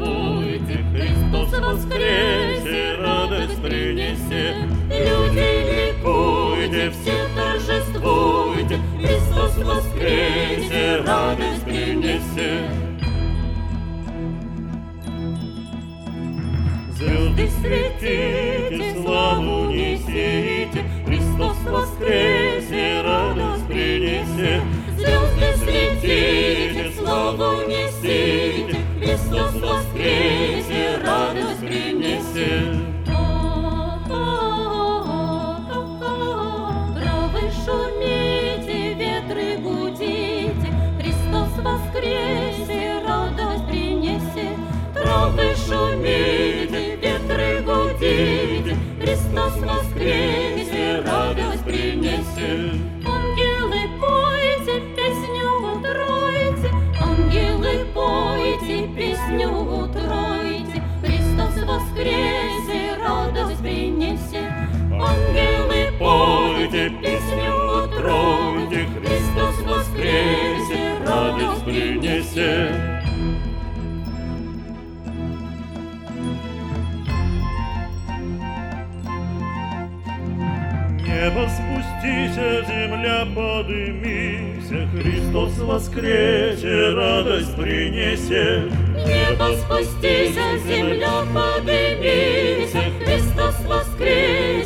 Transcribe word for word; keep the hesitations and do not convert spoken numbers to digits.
торжествуйте, Христос воскресе, радость принесе. Люди, ликуйте, все торжествуйте, Христос воскресе, радость принесе. Звезды светите, славу несите, Христос воскресе, радость принесе. Звезды светите, славу несите, Христос воскресе, радость принесе. Травы шумите, ветры гудите, Христос воскресе, радость принесе. Травы шумите, ветры гудите, Христос воскресе, радость принесе. Ангелы, пойте, песню утройте, ангелы, пойте, песню утройте, Христос воскресе, радость принесе. Ангелы, пойте, песню утройте, Христос воскресе, радость принесе. Небо спустися, земля подымися, Христос воскресе, радость принесе. Небо спустися, земля подымися, Христос воскресе,